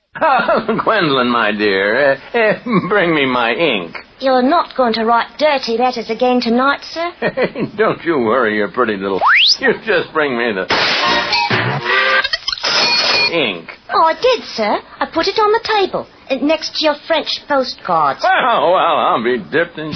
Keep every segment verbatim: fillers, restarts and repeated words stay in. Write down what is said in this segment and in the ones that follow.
Oh, Gwendolyn, my dear, uh, uh, bring me my ink. You're not going to write dirty letters again tonight, sir? Hey, don't you worry, you pretty little... You just bring me the... ink. Oh, I did, sir. I put it on the table, uh, next to your French postcards. Oh, well, I'll be dipped in...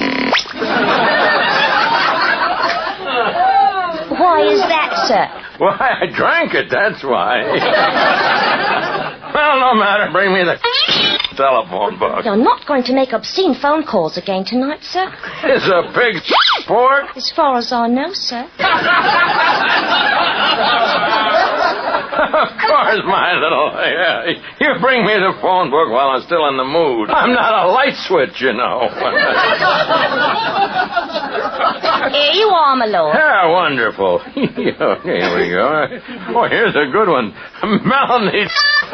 Why is that, sir? Why, I drank it, that's why. Well, no matter. Bring me the telephone book. You're not going to make obscene phone calls again tonight, sir? Is a pig pork? As far as I know, sir. Of course, my little... Yeah, you bring me the phone book while I'm still in the mood. I'm not a light switch, you know. Here you are, my lord. Yeah, wonderful. Here we go. Oh, here's a good one. Melanie...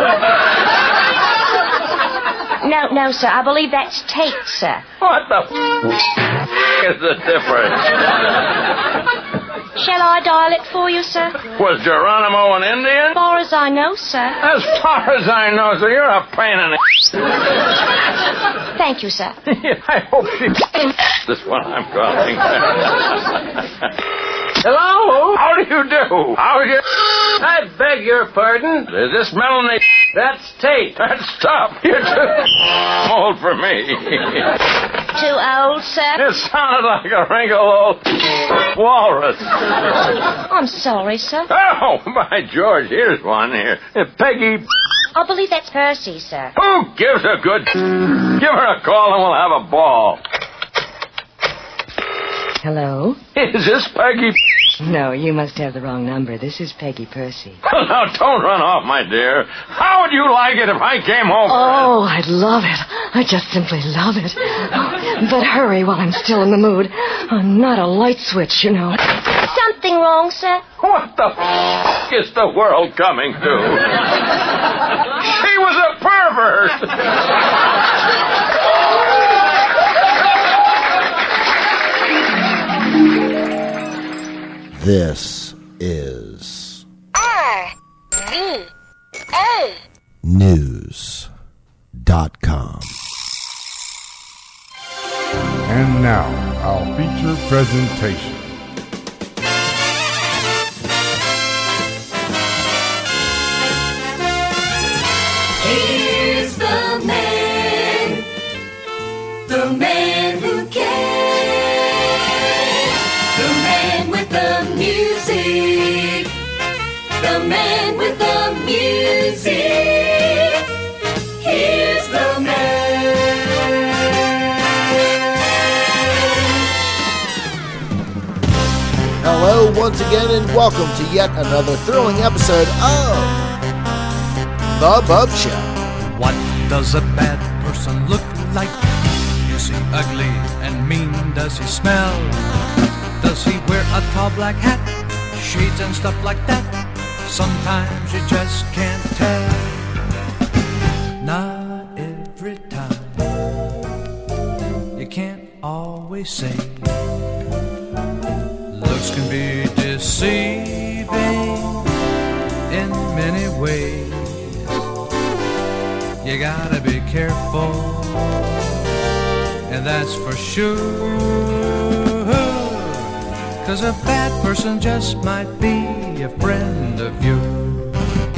No, no, sir. I believe that's Tate, sir. What the f*** is the difference? Shall I dial it for you, sir? Was Geronimo an Indian? As far as I know, sir. As far as I know, so you're a pain in the... Thank you, sir. I hope she... This one I'm calling. Hello? How do you do? How's your... I beg your pardon? Is this Melanie... That's Tate. That's stop. You're too old for me. Too old, sir? It sounded like a wrinkled old walrus. I'm sorry, sir. Oh, by George, here's one here. Uh, Peggy... I believe that's Percy, sir. Who gives a good... Give her a call and we'll have a ball. Hello? Is this Peggy... No, you must have the wrong number. This is Peggy Percy. Well, now, don't run off, my dear. How would you like it if I came home? Oh, I'd love it. I just simply love it. Oh, but hurry while I'm still in the mood. I'm not a light switch, you know. Something wrong, sir? What the f*** is the world coming to? She was a pervert. This is R V A News dot com. And now, our feature presentation. Here's the man, the man who cares, the man with the music, the man with the music. Here's the man. Hello once again and welcome to yet another thrilling episode of The Bub Show. What does a bad person look like? Is he ugly and mean? Does he smell? Does he wear a tall black hat, shades and stuff like that? Sometimes you just can't tell. Not every time. You can't always say. Looks can be deceiving in many ways. You gotta be careful, and that's for sure. 'Cause a bad person just might be a friend of yours.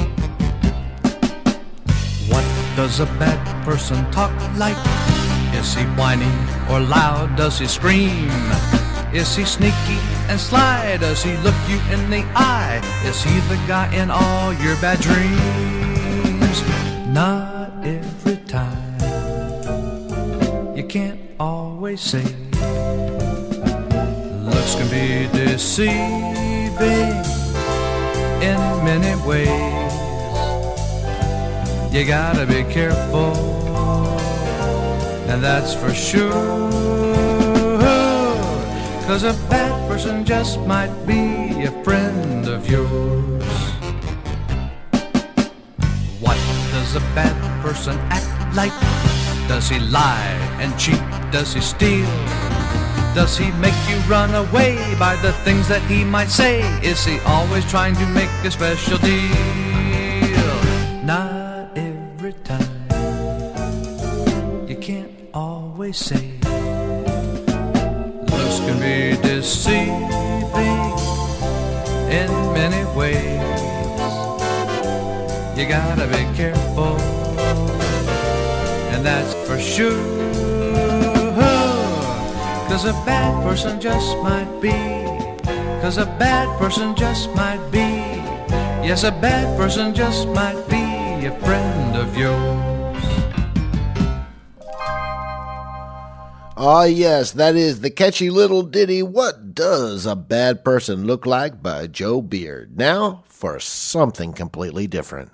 What does a bad person talk like? Is he whiny or loud? Does he scream? Is he sneaky and sly? Does he look you in the eye? Is he the guy in all your bad dreams? Not every time. You can't always say. Looks can be deceiving in many ways. You gotta be careful, and that's for sure. 'Cause a bad person just might be a friend of yours. What does a bad person act like? Does he lie and cheat? Does he steal? Does he make you run away by the things that he might say? Is he always trying to make a special deal? Not every time. always say, looks can be deceiving in many ways. You gotta be careful, and that's for sure. 'Cause a bad person just might be, 'cause a bad person just might be, yes, a bad person just might be a friend of yours. Ah, yes, that is the catchy little ditty, What Does a Bad Person Look Like by Joe Beard. Now for something completely different.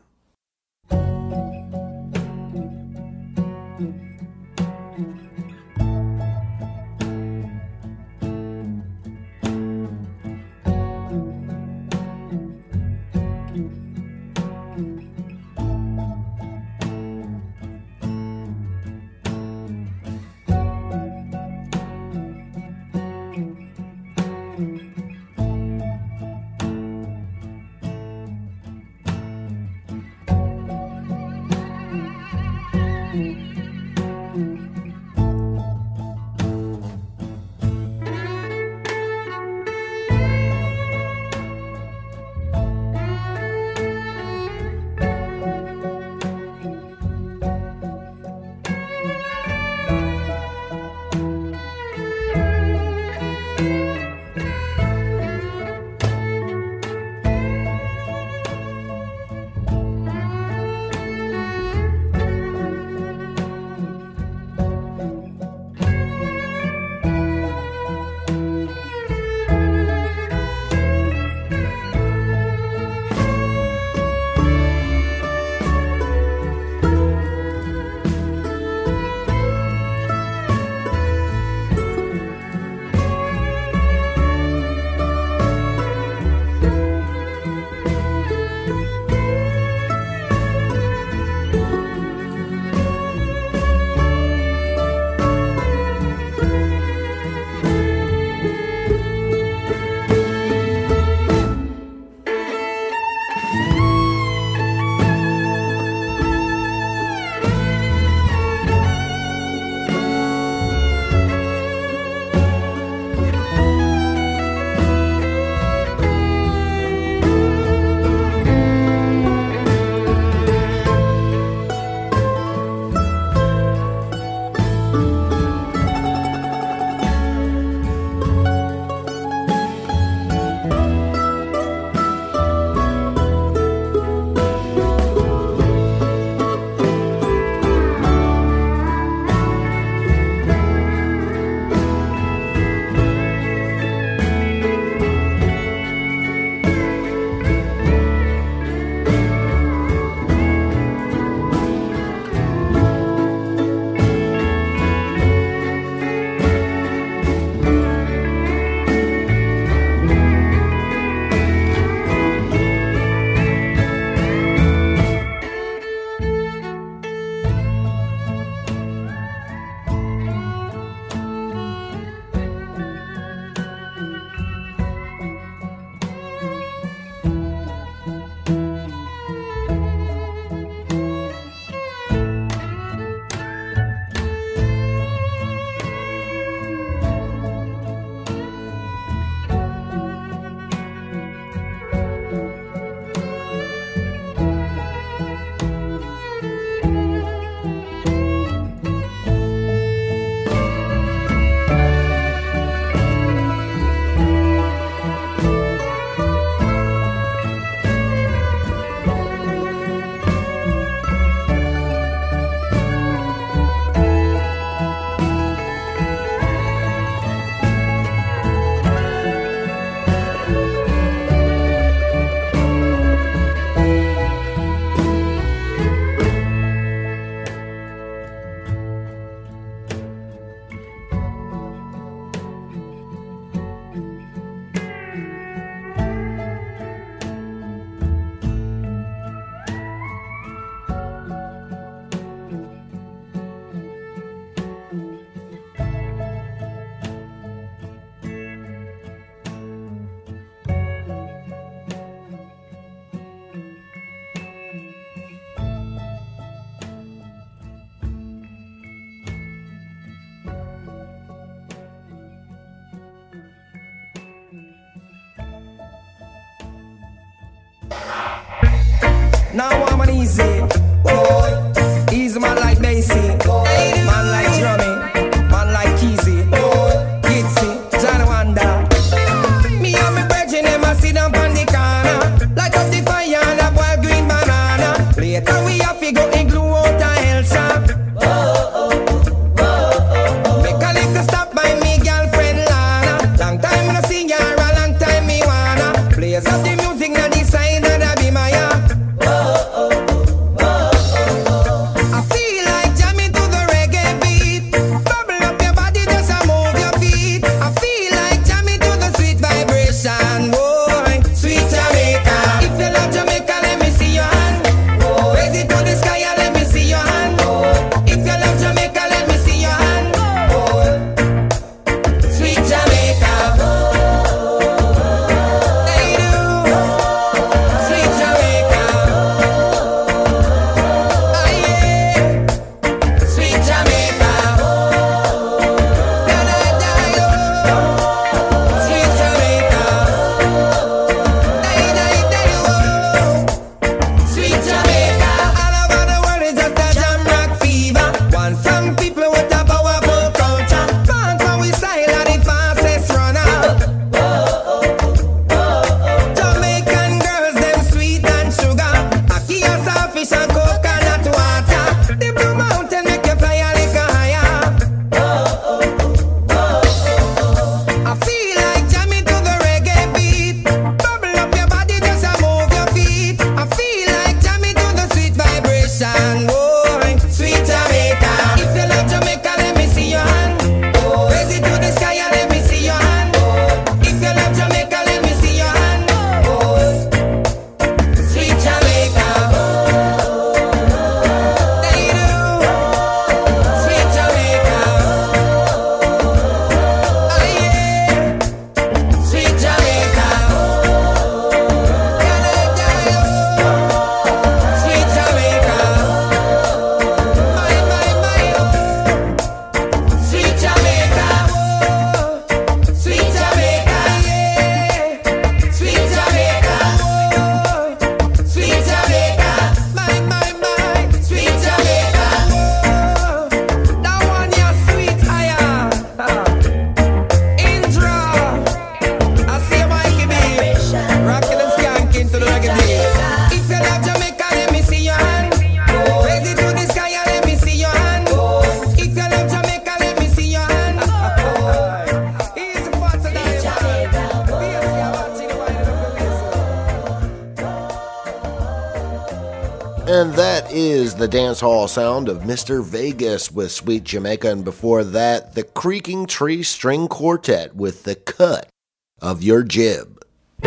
that is the dance hall sound of Mister Vegas with Sweet Jamaica, and before that, the Creaking Tree String Quartet with The Cut of Your Jib.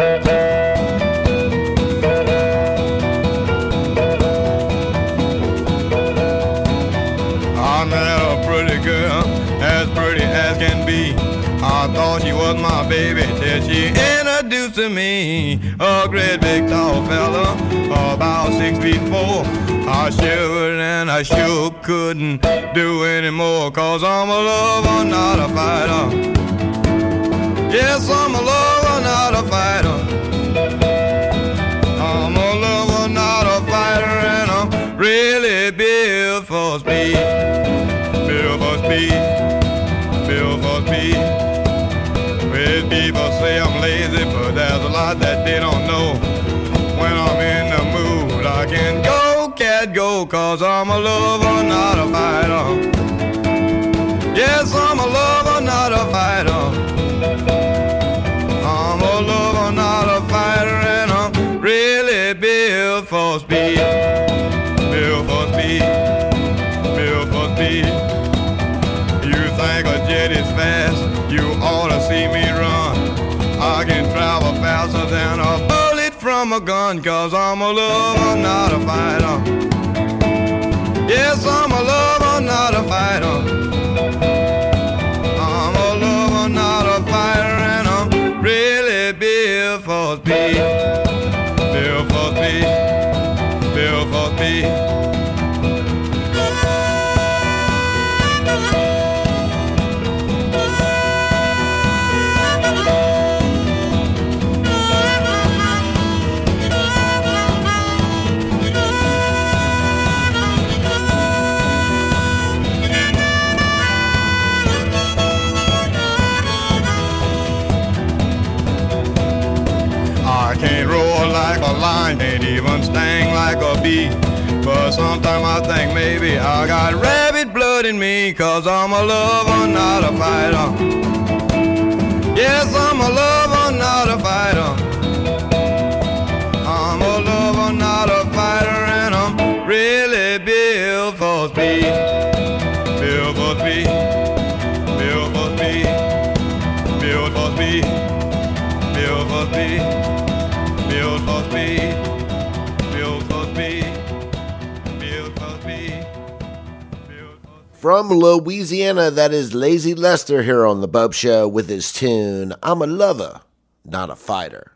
I met a pretty girl, as pretty as can be. I thought she was my baby till she introduced to me a great big tall fella, about six feet four. I shivered and I sure couldn't do anymore, cause I'm a lover, not a fighter. Yes, I'm a lover, not a fighter. I'm a lover, not a fighter, and I'm really built for speed. Built for speed. Built for speed. Well, people say I'm lazy, but there's a lot that they don't know. When I'm in the mood, I can go, cat, go, cause I'm a lover, not a fighter. Yes, I'm a lover, not a fighter. I'm a lover, not a fighter, and I'm really built for speed. Built for speed. Built for speed. You think a jet is fast, you ought to see me run. I can travel faster than a bullet from a gun, cause I'm a lover, not a fighter. Yes, I'm a lover, not a fighter. I'm a lover, not a fighter, and I'm really built for speed. Built for speed. Built for speed. I can't roar like a lion, can't even sting like a bee. But sometimes I think maybe I got rabbit blood in me, cause I'm a lover, not a fighter. Yes, I'm a lover, not a fighter. I'm a lover, not a fighter, and I'm really built for speed. Built for speed. Built for speed. Built for speed. Built for speed. Built for speed. Built for speed. Built for speed. From Louisiana, that is Lazy Lester here on The Bub Show with his tune, I'm a Lover, Not a Fighter.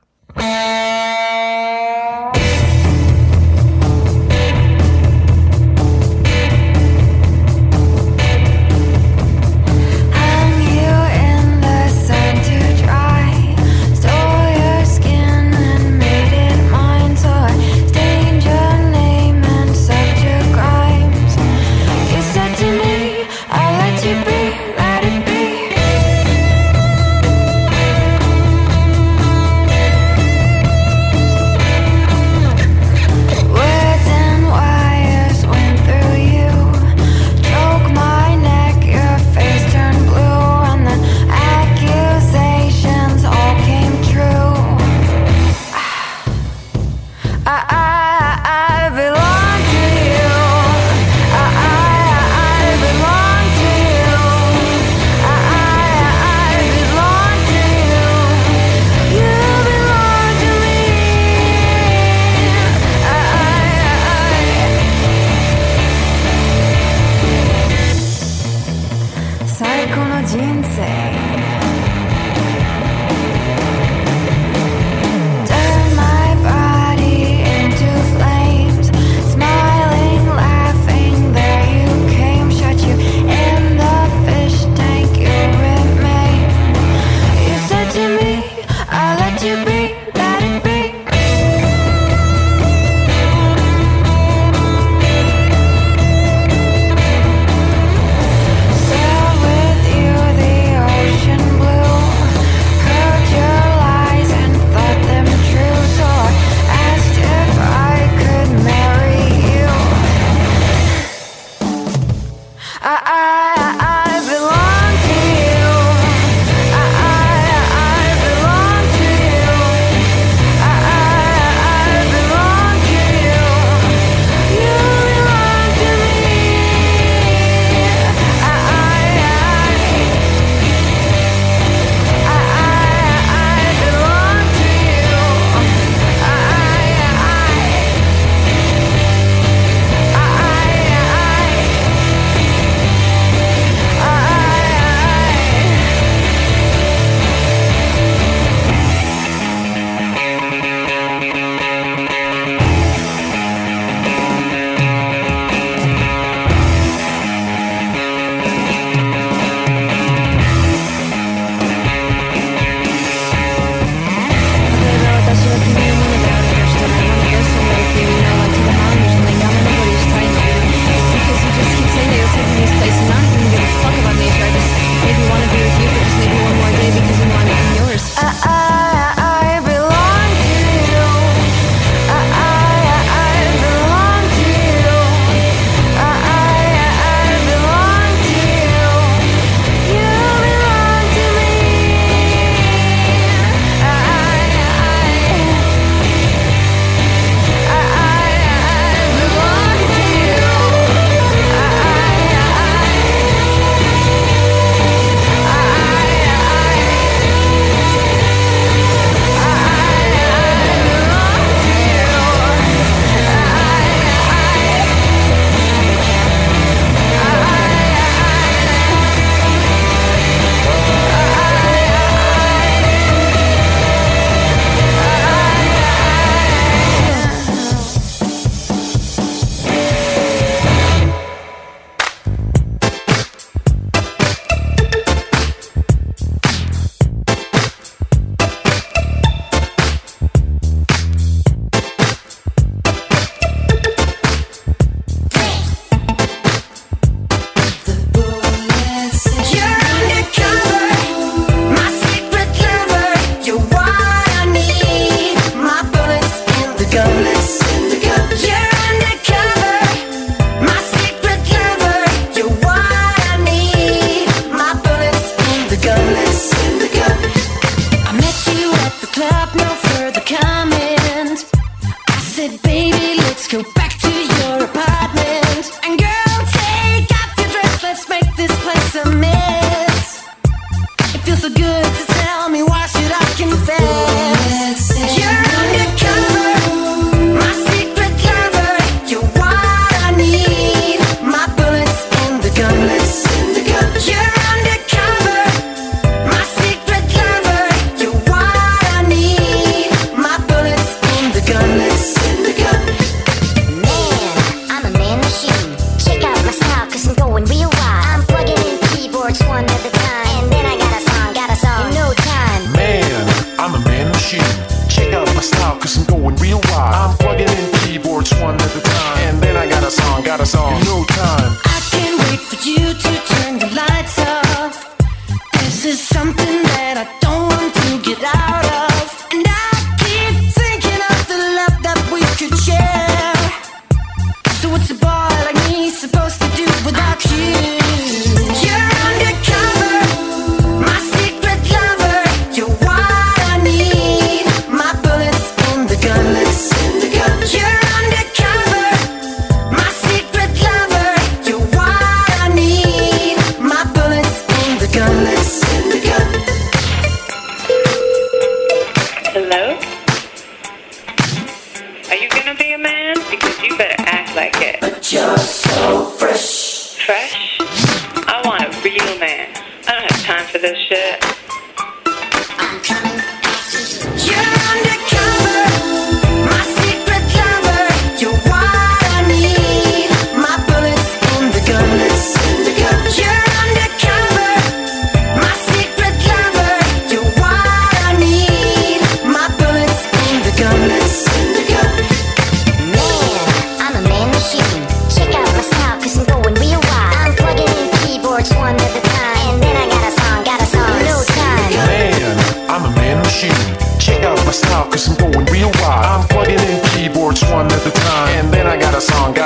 You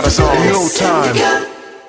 It's on no time.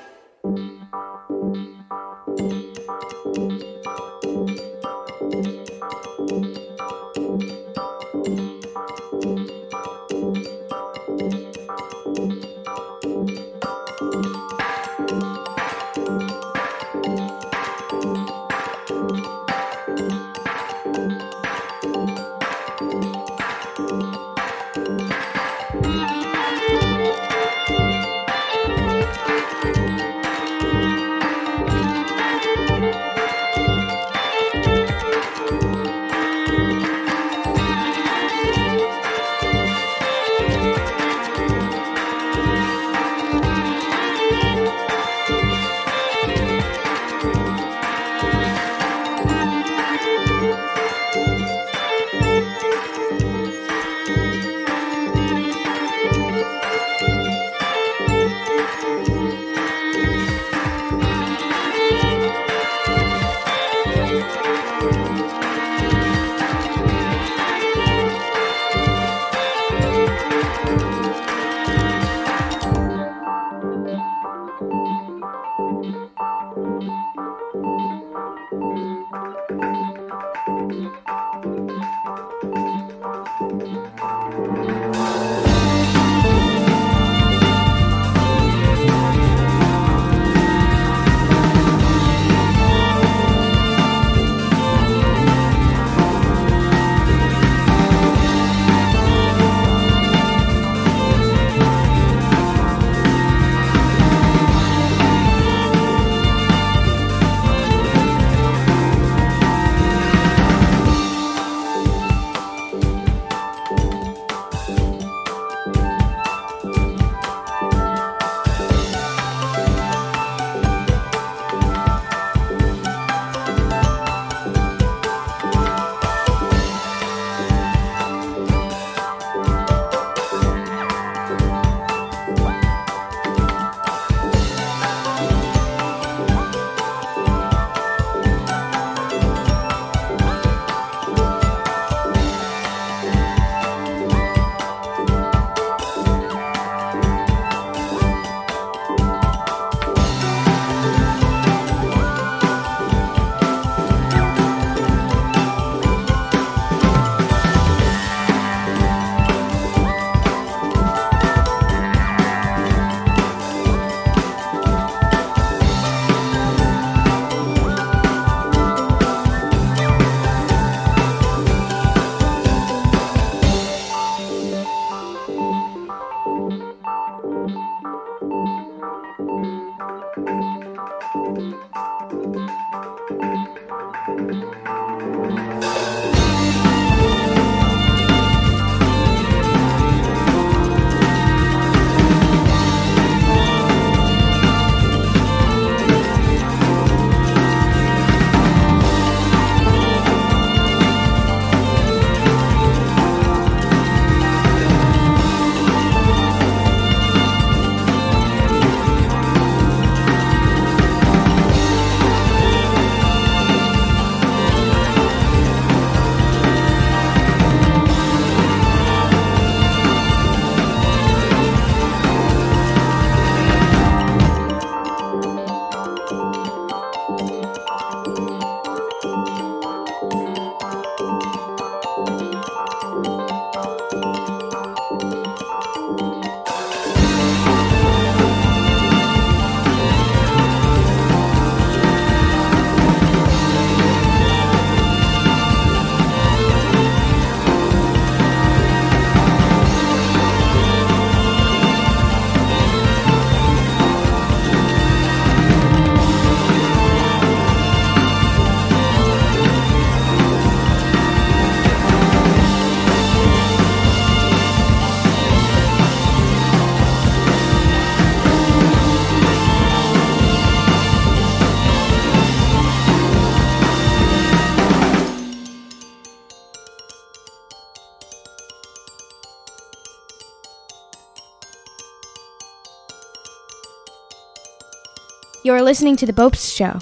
You're listening to The Bopst Show.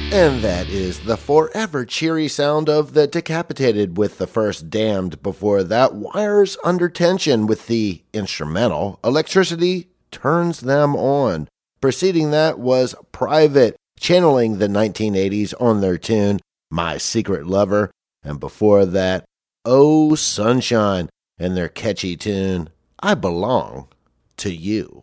And that is the forever cheery sound of the Decapitated with the first Damned. Before that, Wires Under Tension with the instrumental Electricity Turns Them On. Preceding that was Private, channeling the nineteen eighties on their tune My Secret Lover. And before that, Oh Sunshine, and their catchy tune I Belong to You.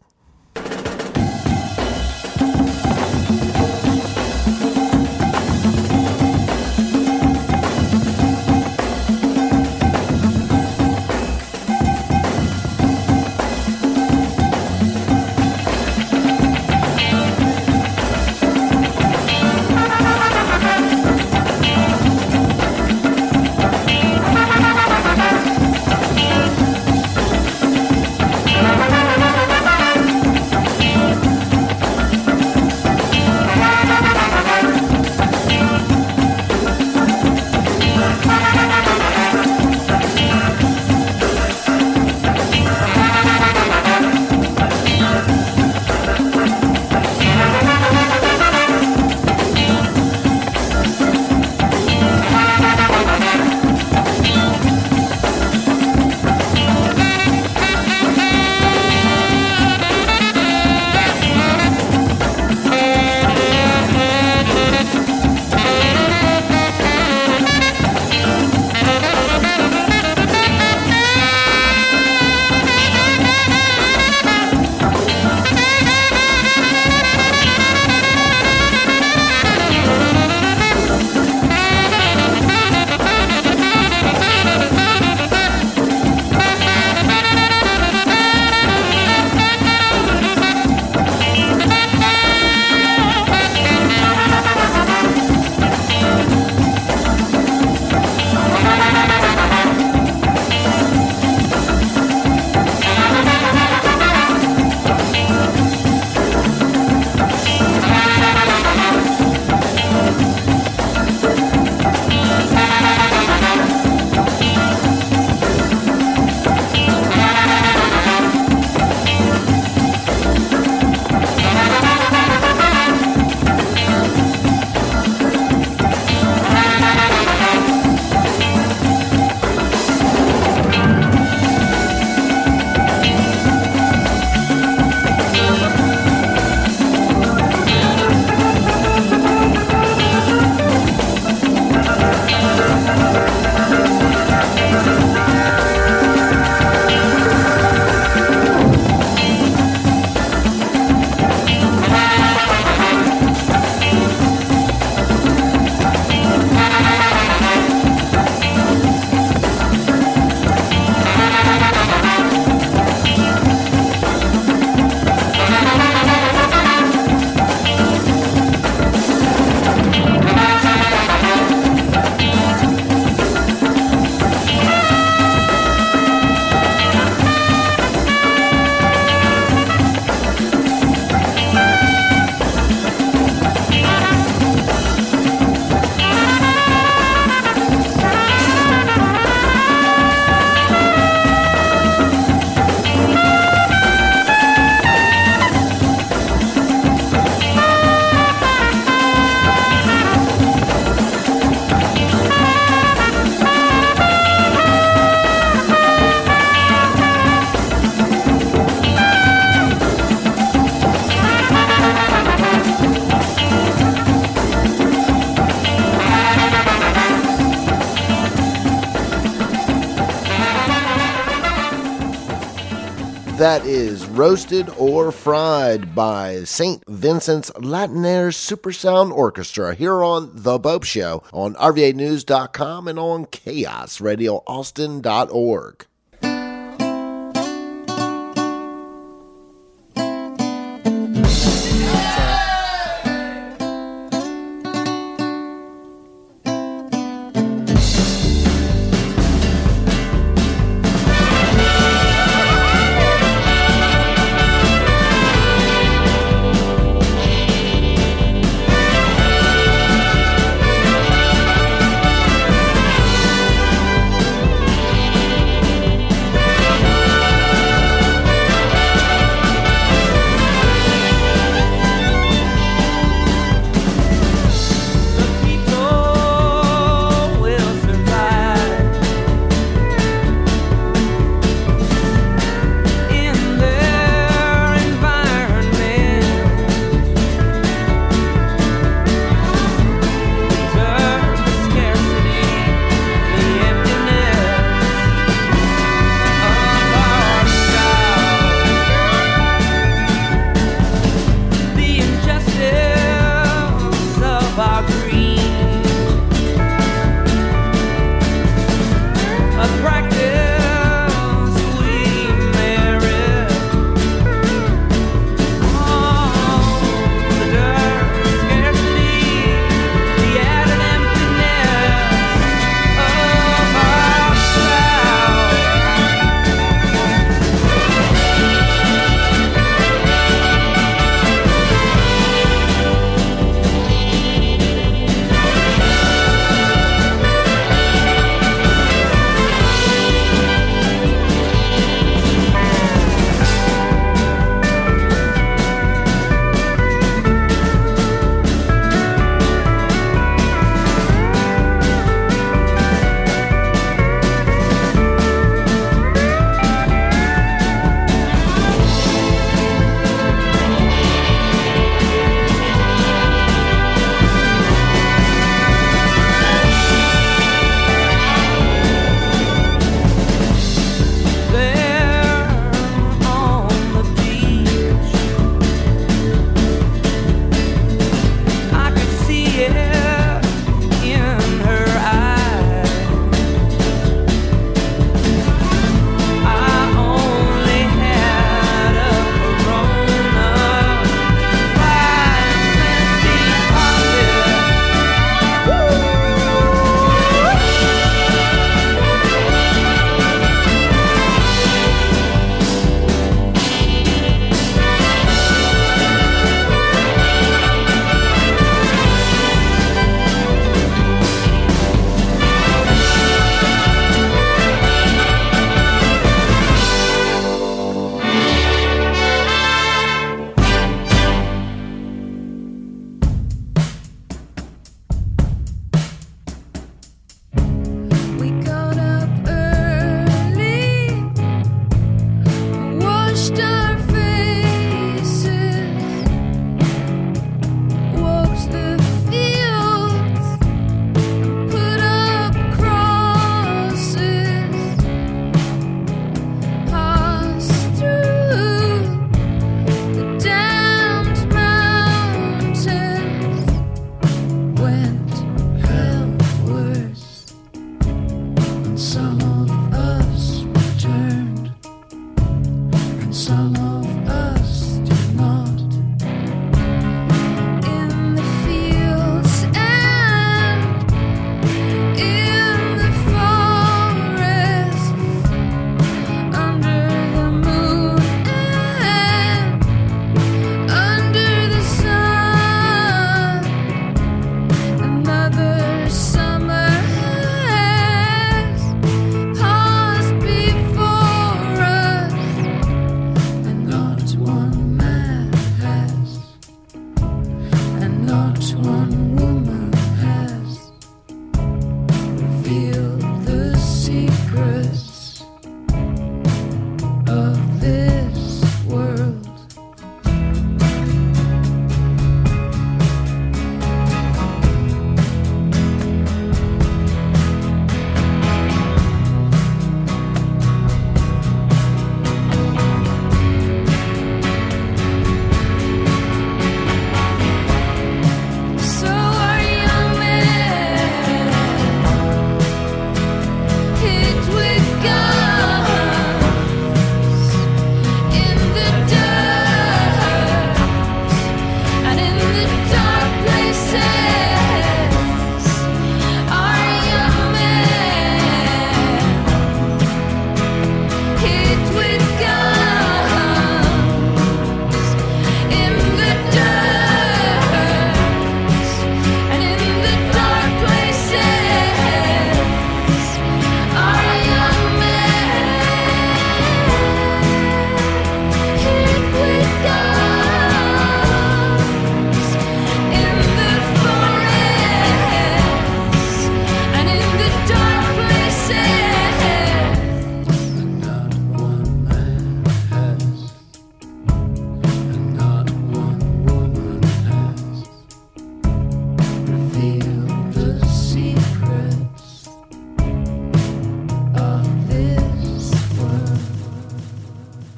That is Roasted or Fried by Saint Vincent's Latinaire Supersound Orchestra here on The Bope Show on R V A news dot com and on chaos radio austin dot org.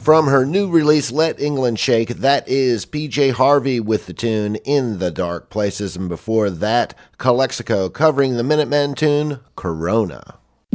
From her new release, Let England Shake, that is P J Harvey with the tune In the Dark Places. And before that, Calexico covering the Minutemen tune, Corona.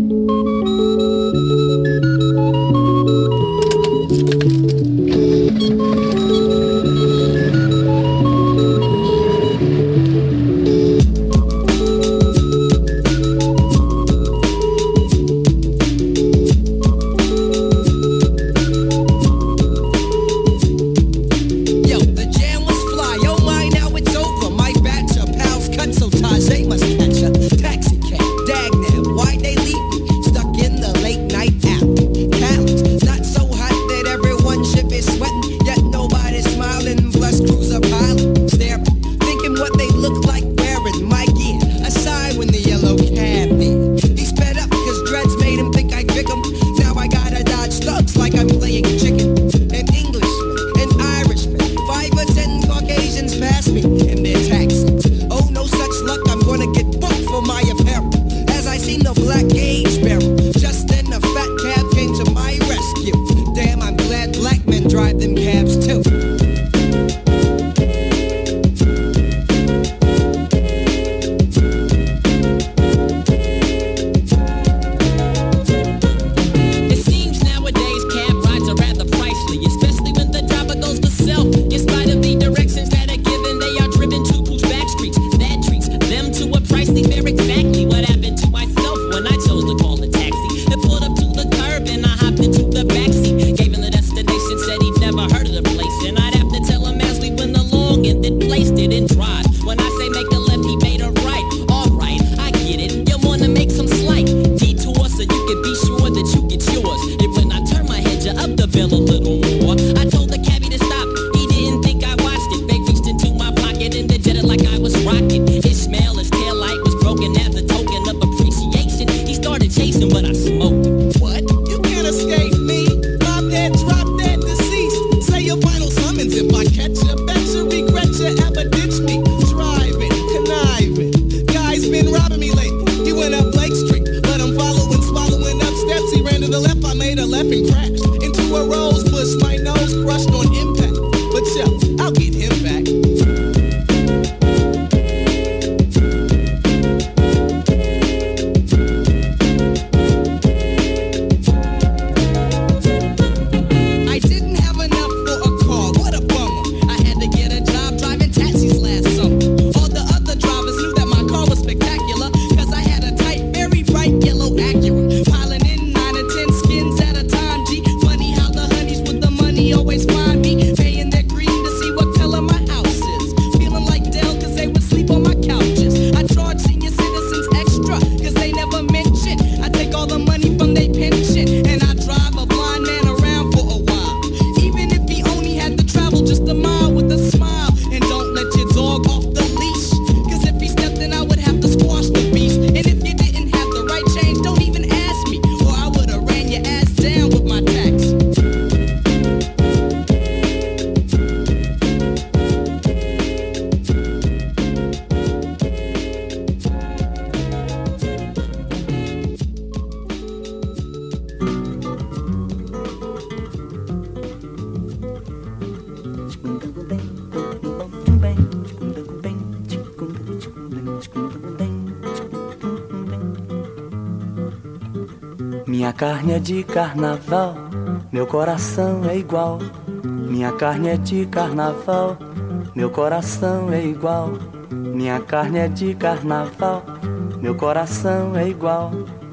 Minha carne é de carnaval, meu coração é igual. Minha carne é de carnaval, meu coração é igual. Minha carne é de carnaval, meu coração é igual.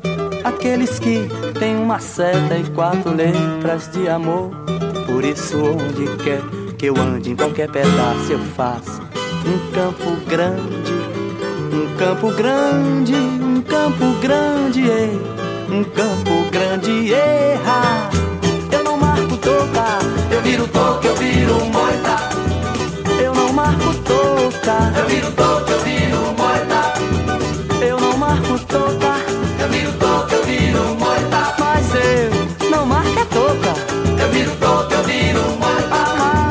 Aqueles que têm uma seta e quatro letras de amor. Por isso onde quer que eu ande, em qualquer pedaço eu faço um campo grande, um campo grande, um campo grande, ei, um campo grande, erra. Eu não marco toca, eu viro toca, eu viro moita. Eu não marco toca, eu viro toca, eu viro moita. Eu não marco toca, eu viro toca, eu viro moita. Mas eu não marco a toca, eu viro toca, eu viro moita.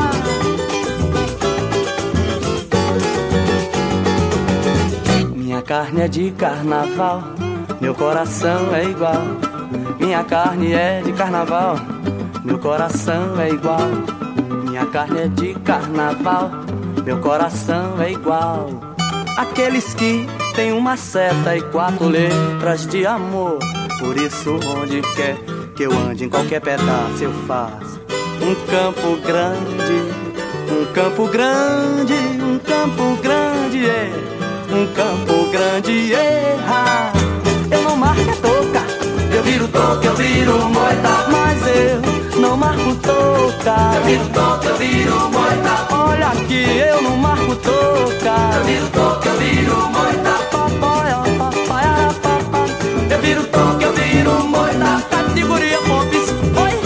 Minha carne é de carnaval, meu coração é igual. Minha carne é de carnaval, meu coração é igual. Minha carne é de carnaval, meu coração é igual. Aqueles que tem uma seta e quatro letras de amor. Por isso onde quer que eu ande, em qualquer pedaço eu faço um campo grande, um campo grande, um campo grande, é, um campo grande, é. Eu não marco a toca, eu viro toca, eu viro moita, mas eu não marco toca. Eu viro toca, eu viro moita. Olha aqui, eu não marco toca. Eu viro toca, eu viro moita. Papai, papai, papai. Eu viro toca, eu viro moita. Categoria Pops, oi.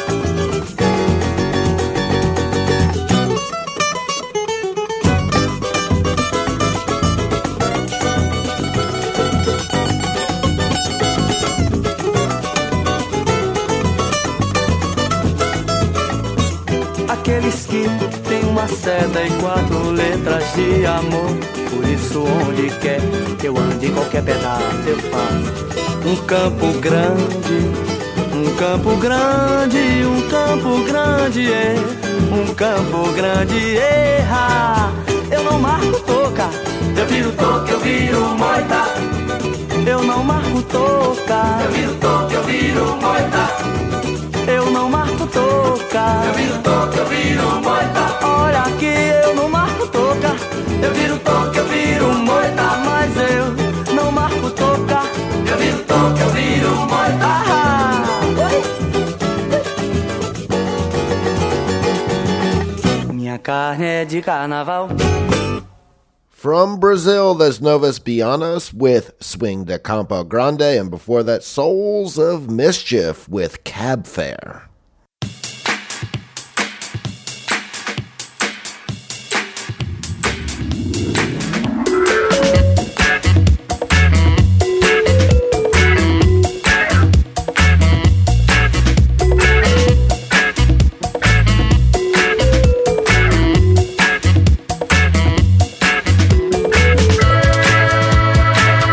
Aqueles que tem uma seda e quatro letras de amor. Por isso onde quer que eu ande, em qualquer pedaço eu faço um campo grande, um campo grande, um campo grande, é, um campo grande, erra. Eu não marco toca, eu viro toca, eu viro moita. Eu não marco toca, eu viro toca, eu viro moita. Eu não marco toca, eu viro toca, eu viro moita. Olha aqui, eu não marco toca, eu viro toca, eu viro moita. Mas eu não marco toca, eu viro toca, eu viro moita. Ah, oi. Minha carne é de carnaval. From Brazil, there's Novas Bianas with Swing de Campo Grande, and before that, Souls of Mischief with Cab Fare.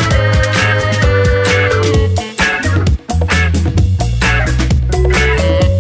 Thank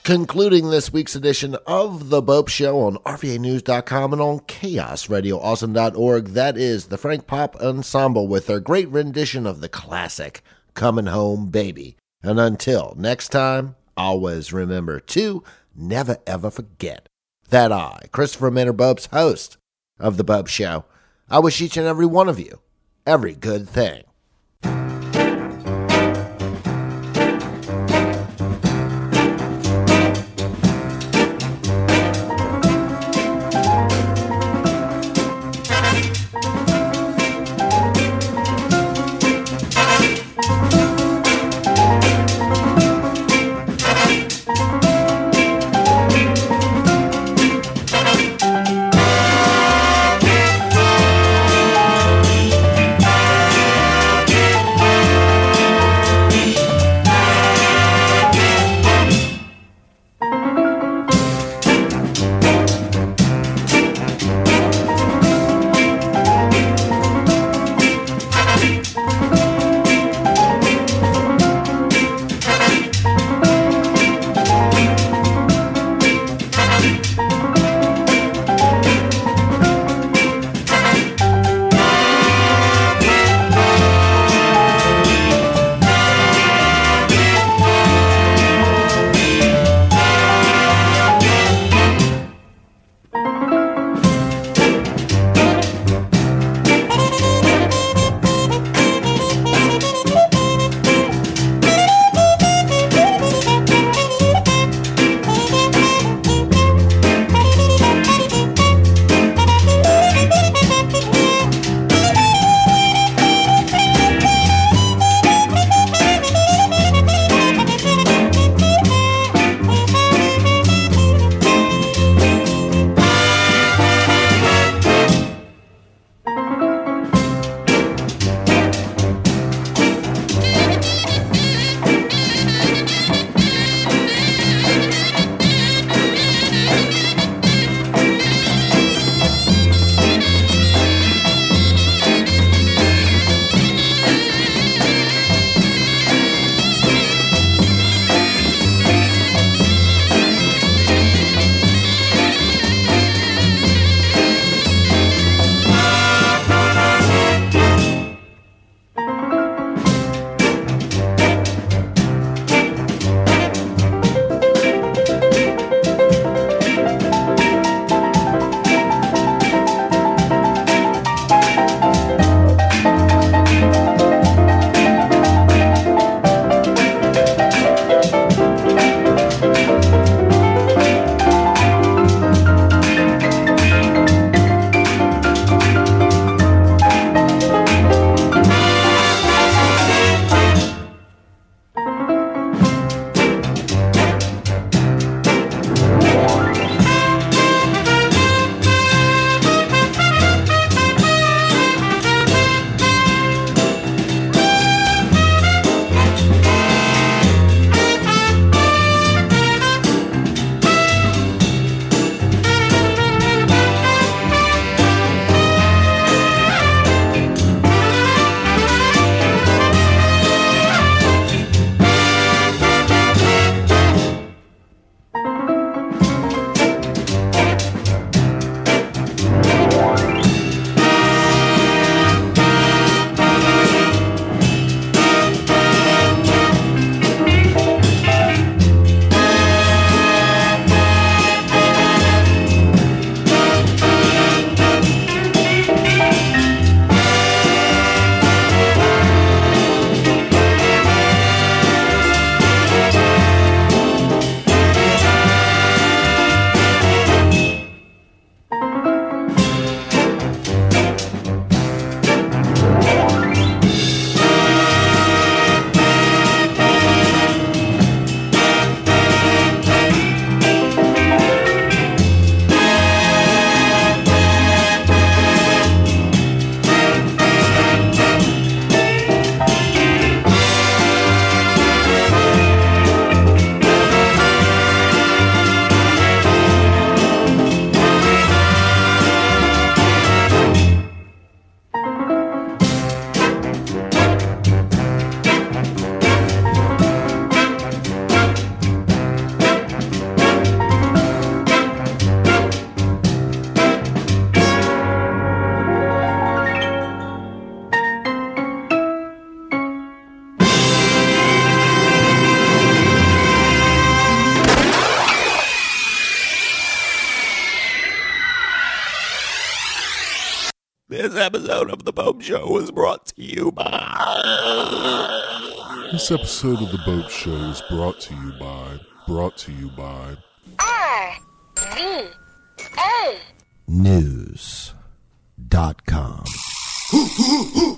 Concluding this week's edition of The Bope Show on R V A News dot com and on Chaos Radio Awesome dot org, that is the Frank Pop Ensemble with their great rendition of the classic Coming Home Baby. And until next time, always remember to never ever forget that I, Christopher Minner Bopes, host of The Bope Show, I wish each and every one of you every good thing. episode of The Boat Show was brought to you by... This episode of The Boat Show is brought to you by... Brought to you by... R V A News dot com.